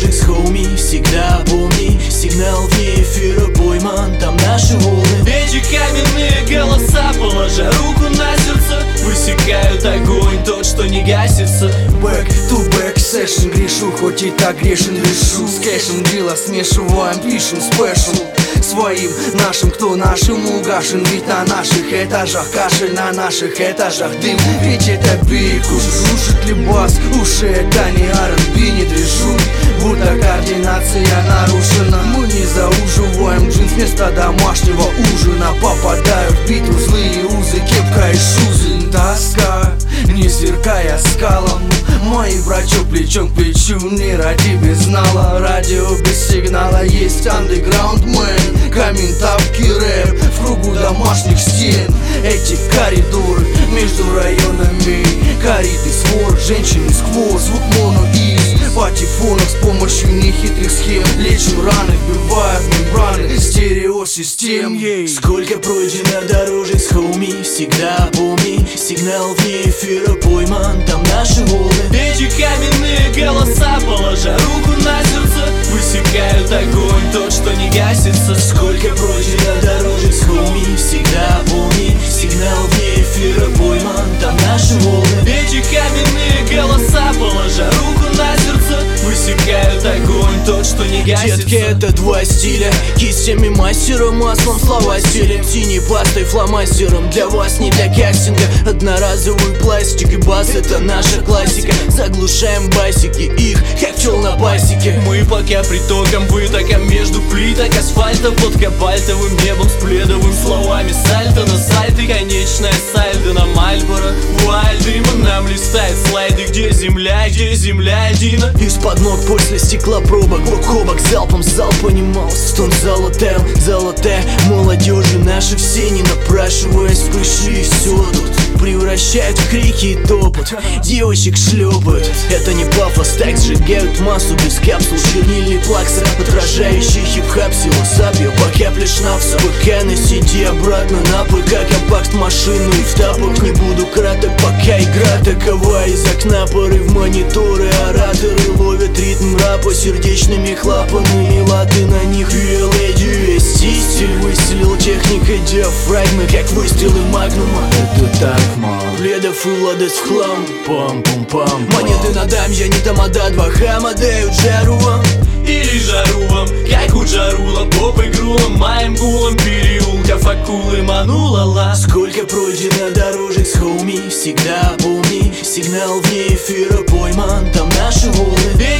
дорожек с хоуми. Всегда помни, сигнал вне эфира пойман, там наши волны. Эти каменные голоса, положа руку на сердце, высекают огонь, тот, что не гасится. Back to back session, грешу, хоть и так грешен, решу. С кэшем дела смешиваем, пишем спешл своим, нашим, кто нашему гашен. Ведь на наших этажах кашель, на наших этажах дым. Ведь это биг, уж глушит ли бас, уши это не R&B, не движу, будто координация нарушена. Мы не зауживаем джинс вместо домашнего ужина. Попадаю в биту злые узы, кепка и шузы. Тоска, не сверкая скалом, мои брачок плечом к плечу, не ради беззнала. Радио без сигнала есть андеграунд мэн. Камень, тапки, рэп в кругу домашних стен. Эти коридоры между районами, кориды, свор, женщины сквозь, звук моно из патефонов с помощью нехитрых схем. Лечим раны, вбивая в мембраны стереосистем. Сколько пройдено дорожек с хоуми. Всегда помни, сигнал вне эфира пойман, там наши волны. Эти каменные голоса, положа руку на сердце, высекают огонь, тот, что не гасится. Сколько пройдено дорожек с хоуми. Всегда помни, сигнал вне эфира пойман, там наши волны. Эти каменные голоса, положа руку на сердце, высекают огонь, тот, что не гасится. Детки, это два стиля, кистями мастера, маслом слова стилем, синей пастой, фломастером. Для вас, не для кастинга, одноразовый пластик и бас, это наша классика. Заглушаем басики, их как пчел на пасеке. Мы пока притоком, вытоком между плиток асфальта, под кобальтовым небом с пледовым словами сальто на сальты, конечная сальдо на Мальборо. Вуаль дыма нам листает слайды, где земля Дина. Из-под ног после стеклопробок, бок о бок, залпом зал понимал. Стон золотая молодежи наши все, не напрашиваясь, пришли и все тут превращают в крики и топот. Девочек шлепают, это не пафос, так сжигают массу без капсул. Чернильный плакса, отражающий хип-хап, силосапью, пока пляшь навса. Пока на сиди обратно на ПК, компакт машину и в тапок. Не буду краток, пока игра такова. Из окна порыв мониторы, ораторы ловят ритм рэпа сердечными клапанами, латы на них ULAD. Стиль выстрелил техникой диафрагмы, как выстрелы магнума. Это так мало. Пледов и владость в хлам, пам-пам-пам. Монеты на дам, я не тамада, два хама дают жару вам. Или жару вам, как у Джарула, попой грулом, маем гулом переулков акулы манула. Сколько пройдено дорожек с хоуми. Всегда помни, сигнал вне эфира пойман, там наши волны.